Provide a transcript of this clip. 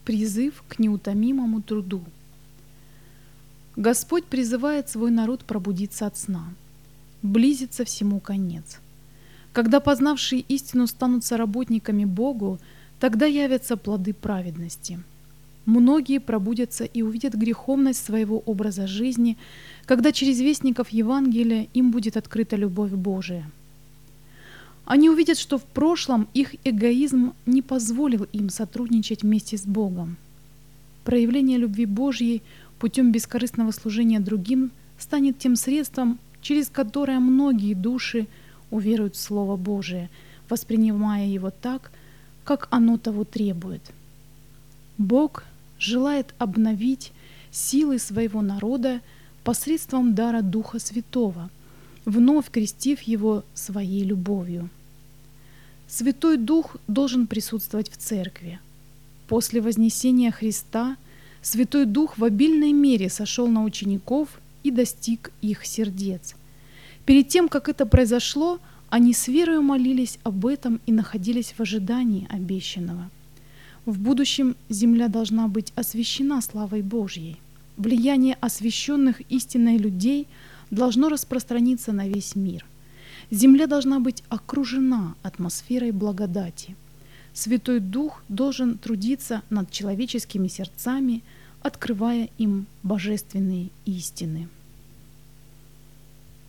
Призыв к неутомимому труду. Господь призывает свой народ пробудиться от сна. Близится всему конец. Когда познавшие истину станут соработниками Богу, тогда явятся плоды праведности. Многие пробудятся и увидят греховность своего образа жизни, когда через вестников Евангелия им будет открыта любовь Божия. Они увидят, что в прошлом их эгоизм не позволил им сотрудничать вместе с Богом. Проявление любви Божьей путем бескорыстного служения другим станет тем средством, через которое многие души уверуют в Слово Божие, воспринимая его так, как оно того требует. Бог желает обновить силы своего народа посредством дара Духа Святого, вновь крестив его своей любовью. Святой Дух должен присутствовать в церкви. После вознесения Христа Святой Дух в обильной мере сошел на учеников и достиг их сердец. Перед тем, как это произошло, они с верою молились об этом и находились в ожидании обещанного. В будущем земля должна быть освящена славой Божьей. Влияние освященных истиной людей должно распространиться на весь мир. Земля должна быть окружена атмосферой благодати. Святой Дух должен трудиться над человеческими сердцами, открывая им божественные истины.